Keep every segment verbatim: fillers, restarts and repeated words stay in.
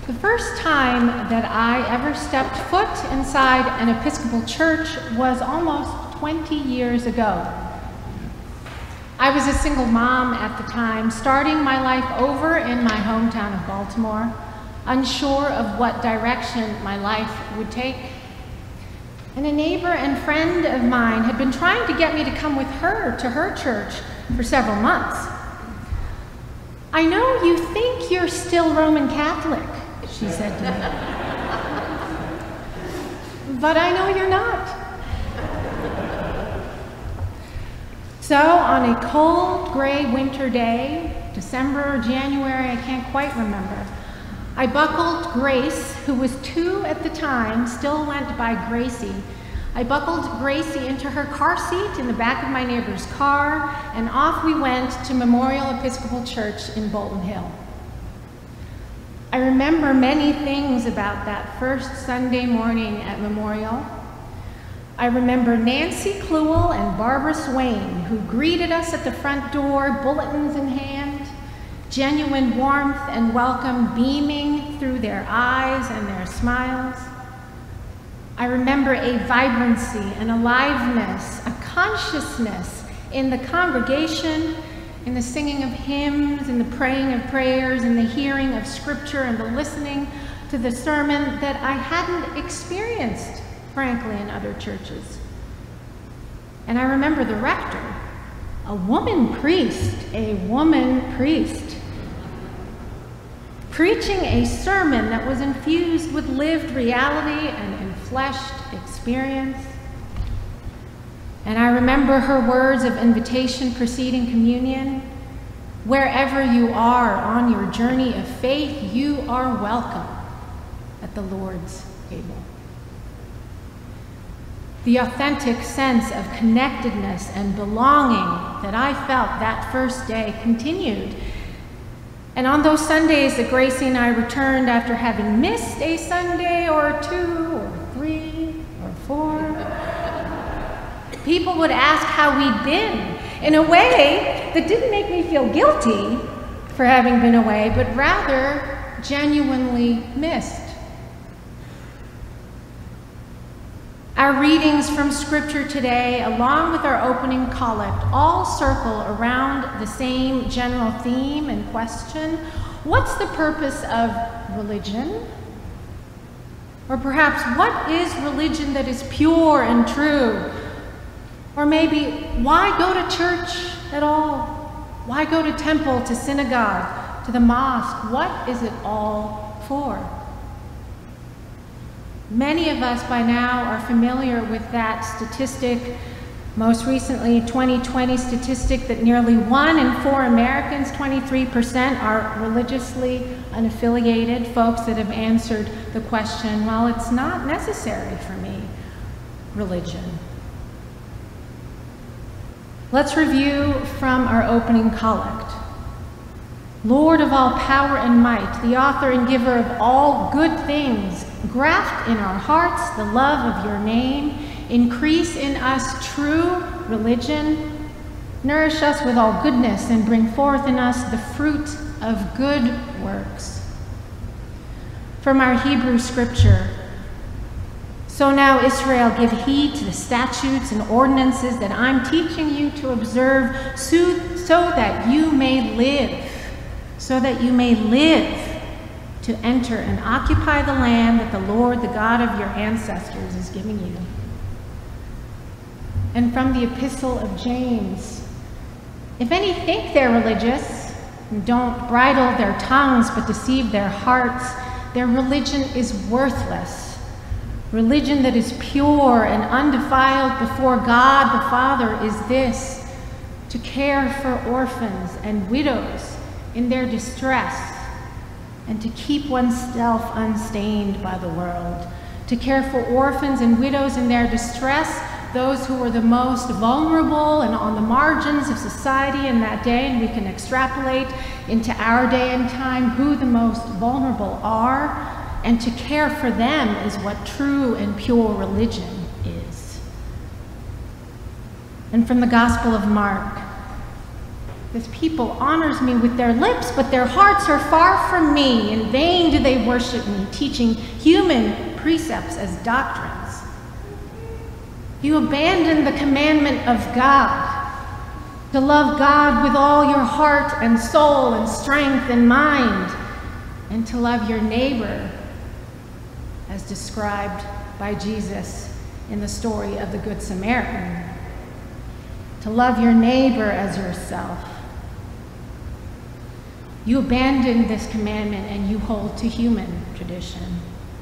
The first time that I ever stepped foot inside an Episcopal church was almost twenty years ago. I was a single mom at the time, starting my life over in my hometown of Baltimore, unsure of what direction my life would take. And a neighbor and friend of mine had been trying to get me to come with her to her church for several months. "I know you think you're still Roman Catholic," she said to me, "but I know you're not." So on a cold, gray winter day, December or January, I can't quite remember, I buckled Grace, who was two at the time, still went by Gracie. I buckled Gracie into her car seat in the back of my neighbor's car, and off we went to Memorial Episcopal Church in Bolton Hill. I remember many things about that first Sunday morning at Memorial. I remember Nancy Kluel and Barbara Swain, who greeted us at the front door, bulletins in hand, genuine warmth and welcome beaming through their eyes and their smiles. I remember a vibrancy, an aliveness, a consciousness in the congregation, in the singing of hymns, in the praying of prayers, in the hearing of scripture, and the listening to the sermon that I hadn't experienced, frankly, in other churches. And I remember the rector, a woman priest, a woman priest, preaching a sermon that was infused with lived reality and enfleshed experience. And I remember her words of invitation preceding communion. "Wherever you are on your journey of faith, you are welcome at the Lord's table." The authentic sense of connectedness and belonging that I felt that first day continued. And on those Sundays that Gracie and I returned after having missed a Sunday or two or three or four, people would ask how we'd been in a way that didn't make me feel guilty for having been away, but rather genuinely missed. Our readings from Scripture today, along with our opening collect, all circle around the same general theme and question: what's the purpose of religion? Or perhaps, what is religion that is pure and true? Or maybe, why go to church at all? Why go to temple, to synagogue, to the mosque? What is it all for? Many of us by now are familiar with that statistic, most recently twenty twenty statistic, that nearly one in four Americans, twenty-three percent, are religiously unaffiliated, folks that have answered the question, well, it's not necessary for me, religion. Let's review from our opening collect. Lord of all power and might, the author and giver of all good things, graft in our hearts the love of your name, increase in us true religion, nourish us with all goodness, and bring forth in us the fruit of good works. From our Hebrew scripture, so now, Israel, give heed to the statutes and ordinances that I'm teaching you to observe, so, so that you may live, so that you may live to enter and occupy the land that the Lord, the God of your ancestors, is giving you. And from the Epistle of James, if any think they're religious and don't bridle their tongues but deceive their hearts, their religion is worthless. Religion that is pure and undefiled before God the Father is this: to care for orphans and widows in their distress, and to keep oneself unstained by the world. To care for orphans and widows in their distress, those who were the most vulnerable and on the margins of society in that day, and we can extrapolate into our day and time who the most vulnerable are, and to care for them is what true and pure religion is. And from the Gospel of Mark, This people honors me with their lips, but their hearts are far from me. In vain do they worship me, teaching human precepts as doctrines. You abandon the commandment of God, to love God with all your heart and soul and strength and mind, and to love your neighbor as described by Jesus in the story of the Good Samaritan. To love your neighbor as yourself. You abandon this commandment and you hold to human tradition.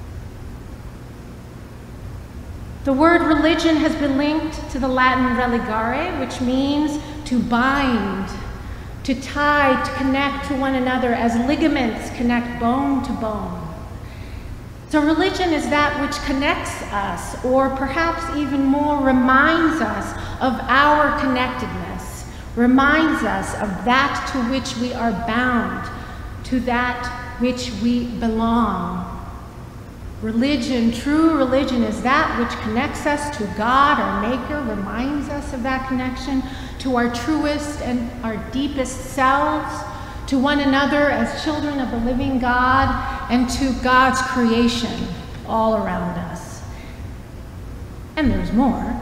The word religion has been linked to the Latin religare, which means to bind, to tie, to connect to one another as ligaments connect bone to bone. So religion is that which connects us, or perhaps even more reminds us of our connectedness, reminds us of that to which we are bound, to that which we belong. Religion, true religion, is that which connects us to God, our Maker, reminds us of that connection, to our truest and our deepest selves, to one another as children of the living God, and to God's creation all around us. And there's more.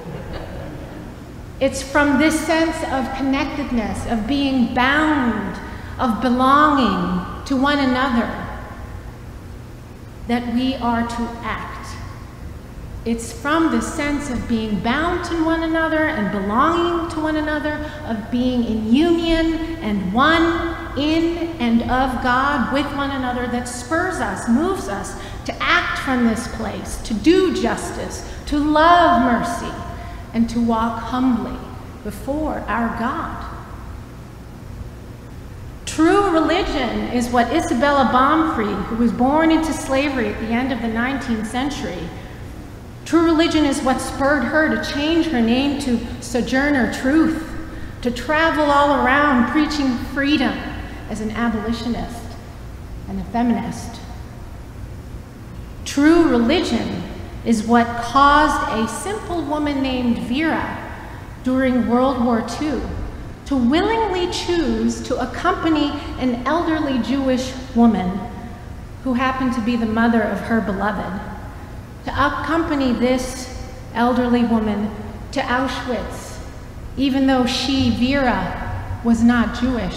It's from this sense of connectedness, of being bound, of belonging to one another, that we are to act. It's from the sense of being bound to one another and belonging to one another, of being in union and one in and of God with one another, that spurs us, moves us to act from this place, to do justice, to love mercy, and to walk humbly before our God. True religion is what Isabella Baumfried, who was born into slavery at the end of the nineteenth century, true religion is what spurred her to change her name to Sojourner Truth, to travel all around preaching freedom as an abolitionist and a feminist. True religion is what caused a simple woman named Vera during World War Two to willingly choose to accompany an elderly Jewish woman who happened to be the mother of her beloved, to accompany this elderly woman to Auschwitz, even though she, Vera, was not Jewish.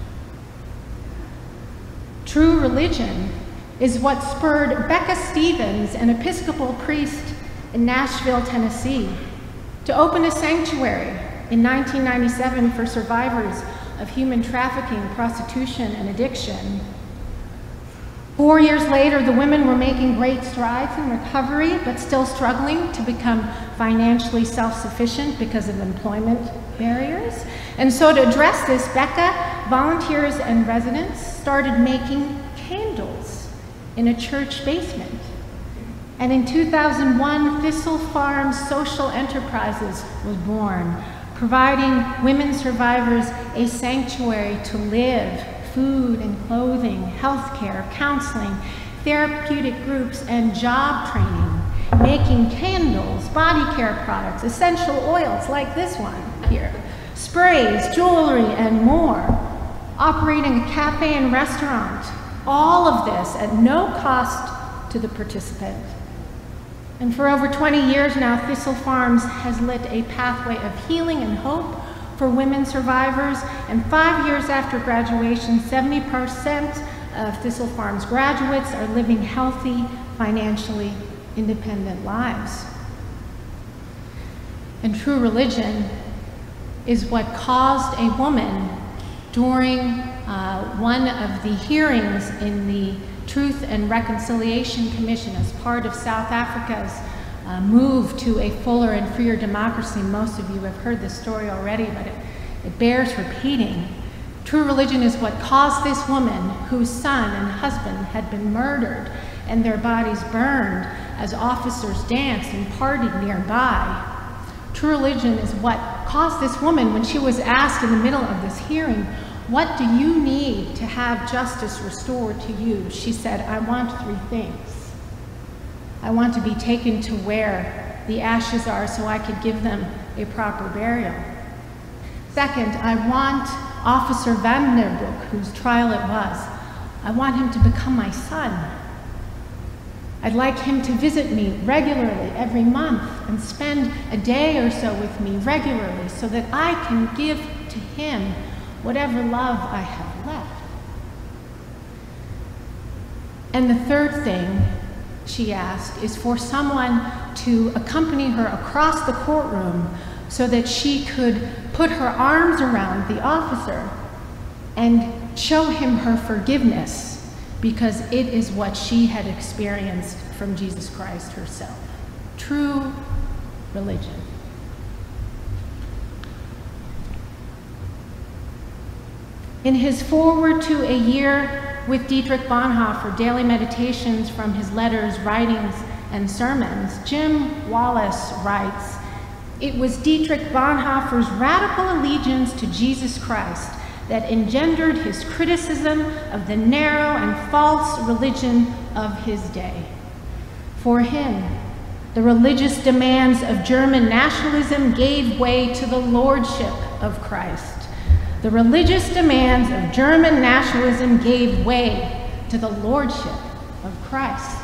True religion is what spurred Becca Stevens, an Episcopal priest in Nashville, Tennessee, to open a sanctuary in nineteen ninety-seven for survivors of human trafficking, prostitution, and addiction. Four years later, the women were making great strides in recovery, but still struggling to become financially self-sufficient because of employment barriers. And so to address this, Becca, volunteers and residents started making candles in a church basement. And in two thousand one, Thistle Farms Social Enterprises was born, providing women survivors a sanctuary to live, food and clothing, healthcare, counseling, therapeutic groups, and job training, making candles, body care products, essential oils like this one here, sprays, jewelry, and more, operating a cafe and restaurant, all of this at no cost to the participant. And for over twenty years now, Thistle Farms has lit a pathway of healing and hope for women survivors, and five years after graduation, seventy percent of Thistle Farms graduates are living healthy, financially independent lives. And true religion is what caused a woman during uh, one of the hearings in the Truth and Reconciliation Commission as part of South Africa's uh, move to a fuller and freer democracy. Most of you have heard this story already, but it, it bears repeating. True religion is what caused this woman, whose son and husband had been murdered and their bodies burned as officers danced and partied nearby. True religion is what caused this woman, when she was asked in the middle of this hearing, "What do you need to have justice restored to you?" She said, "I want three things. I want to be taken to where the ashes are so I could give them a proper burial. Second, I want Officer Vanderbroek, whose trial it was. I want him to become my son. I'd like him to visit me regularly every month and spend a day or so with me regularly so that I can give to him whatever love I have left. And the third thing she asked is for someone to accompany her across the courtroom so that she could put her arms around the officer and show him her forgiveness, because it is what she had experienced from Jesus Christ herself. True religion. In his foreword to A Year with Dietrich Bonhoeffer, Daily Meditations from his letters, writings, and sermons, Jim Wallace writes, "It was Dietrich Bonhoeffer's radical allegiance to Jesus Christ that engendered his criticism of the narrow and false religion of his day. For him, the religious demands of German nationalism gave way to the lordship of Christ. The religious demands of German nationalism gave way to the lordship of Christ."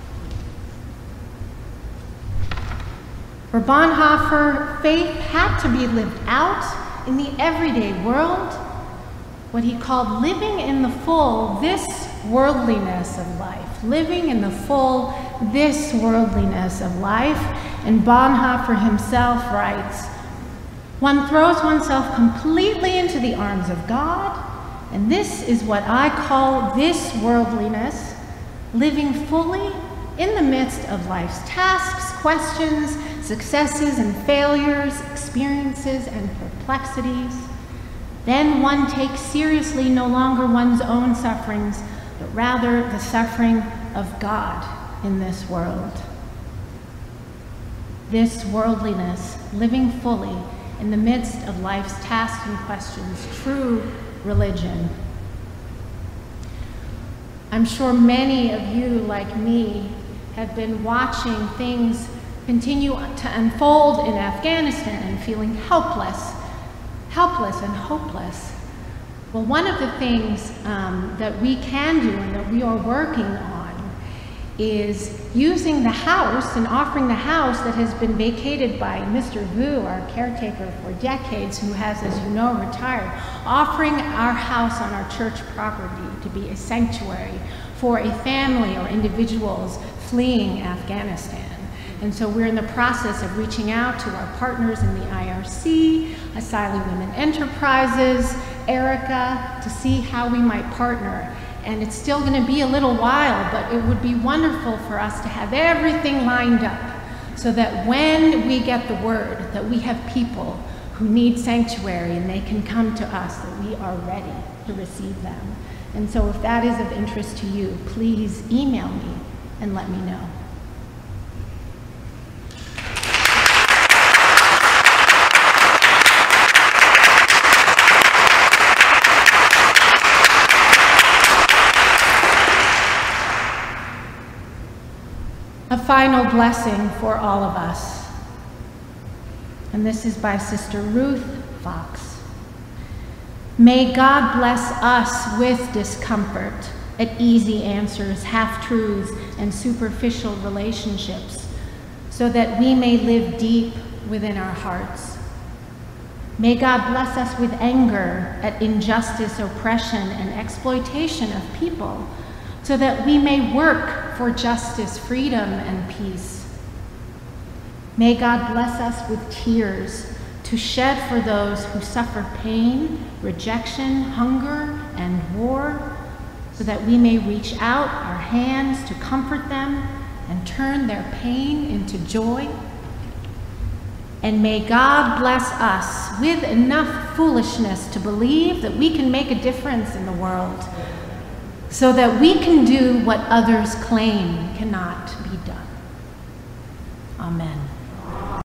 For Bonhoeffer, faith had to be lived out in the everyday world, what he called living in the full this worldliness of life, living in the full this worldliness of life. And Bonhoeffer himself writes, "One throws oneself completely into the arms of God, and this is what I call this worldliness, living fully in the midst of life's tasks, questions, successes and failures, experiences and perplexities. Then one takes seriously no longer one's own sufferings, but rather the suffering of God in this world." This worldliness, living fully in the midst of life's tasks and questions, true religion. I'm sure many of you, like me, have been watching things continue to unfold in Afghanistan and feeling helpless, helpless and hopeless. Well, one of the things um, that we can do and that we are working on is using the house and offering the house that has been vacated by Mister Vu, our caretaker for decades, who has, as you know, retired, offering our house on our church property to be a sanctuary for a family or individuals fleeing Afghanistan. And so we're in the process of reaching out to our partners in the I R C, Asylum Women Enterprises, Erica, to see how we might partner. And it's still going to be a little while, but it would be wonderful for us to have everything lined up so that when we get the word that we have people who need sanctuary and they can come to us, that we are ready to receive them. And so if that is of interest to you, please email me and let me know. A final blessing for all of us. And this is by Sister Ruth Fox. May God bless us with discomfort at easy answers, half-truths, and superficial relationships, so that we may live deep within our hearts. May God bless us with anger at injustice, oppression, and exploitation of people, so that we may work for justice, freedom, and peace. May God bless us with tears to shed for those who suffer pain, rejection, hunger, and war, so that we may reach out our hands to comfort them and turn their pain into joy. And may God bless us with enough foolishness to believe that we can make a difference in the world, so that we can do what others claim cannot be done. Amen.